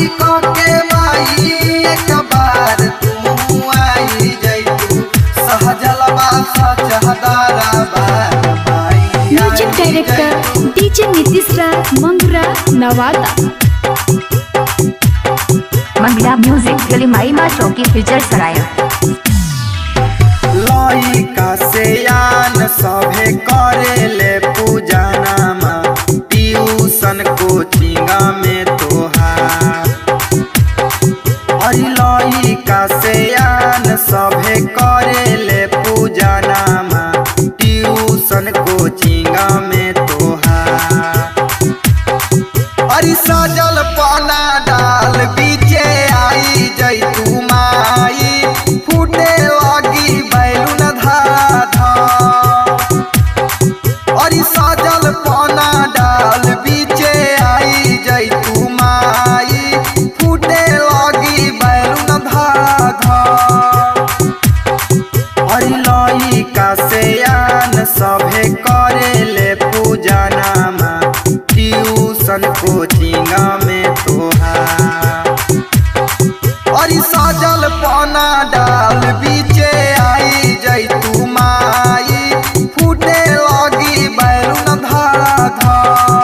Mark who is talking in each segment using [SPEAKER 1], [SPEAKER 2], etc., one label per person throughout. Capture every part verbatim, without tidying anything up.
[SPEAKER 1] सवारी के माई एक बार तू आई जैतू सहजलवा सचहदारा
[SPEAKER 2] music director DJ Nitish Raj मंगुरा नवादा।
[SPEAKER 3] मंगला म्यूजिक गली माई माँ चौकी फीचर सराय।
[SPEAKER 1] लइका से आन सभे करे ले पूजनमा ट्यूशन कोचिंग में तोहार। अरे लइका से आन सभे करे ले पूजनमा ट्यूशन कोचिंग में तोहार। अरे सजल पना डाल बीचे आई जैतू माई फूटे लगी बैलून धाधा। अरे सजल पना डाल बीचे आई जैतू माई फूटे लगी बैलून धाधा। अरे लइका से आन सभे करे ले पूजनमा ट्यूशन कोचिंग में तोहार। अरे सजल पना डाल बीचे आई जैतू माई फूटे लगी बैलून धाधा।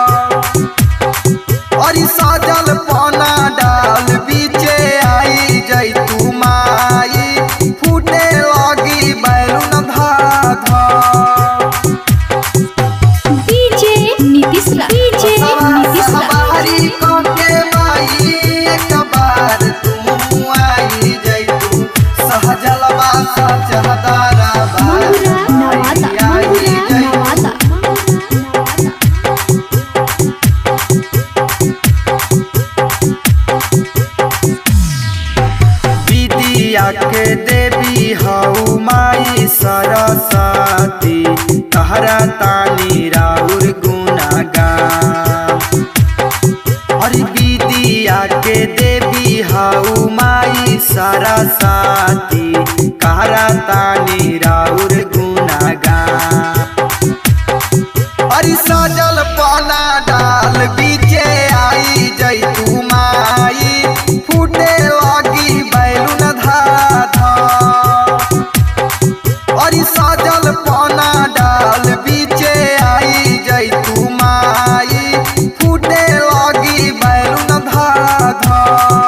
[SPEAKER 1] अरे सजल पना डाल बीचे आई जैतू माई फूटे लगी बैलून धाधा।
[SPEAKER 2] डीजे नीतीश राज डीजे नीतीश राज
[SPEAKER 1] सवारी के माई एक बार तू आई जैतू सहजलवा सचहदारा
[SPEAKER 2] मंगुरा नवादा मंगुरा नवादा।
[SPEAKER 1] विद्या के देवी हऊ माई सरस्वती तहरा तानी राउर गुणगान। अरे विद्या के देवी हऊ माई सरस्वती कहरा तानी राउर गुणगान। अरे सजल पना डाल बीचे आई जैतू माई फूटे लगी बैलून धाधा। अरे सजल पना डाल बीचे आई जैतू माई फूटे लगी बैलून धाधा।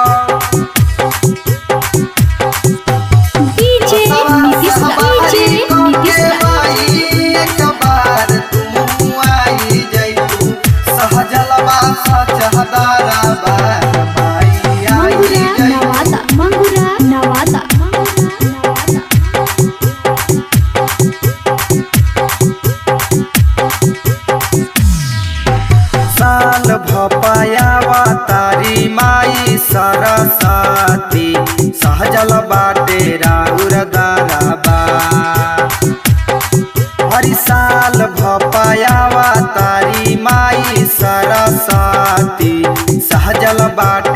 [SPEAKER 2] डीजे नीतीश राज डीजे नीतीश राज
[SPEAKER 1] एक बार तू आई जैतू सहजलवा सचहदारा
[SPEAKER 2] मंगुरा नवादा मंगुरा नवादा।
[SPEAKER 1] साल भपायावा तारी माई सरस्वती सहजल बाटे राउर दाराबा। हरि साल भपायावा तारी माई सरस्वती सहजल बाटे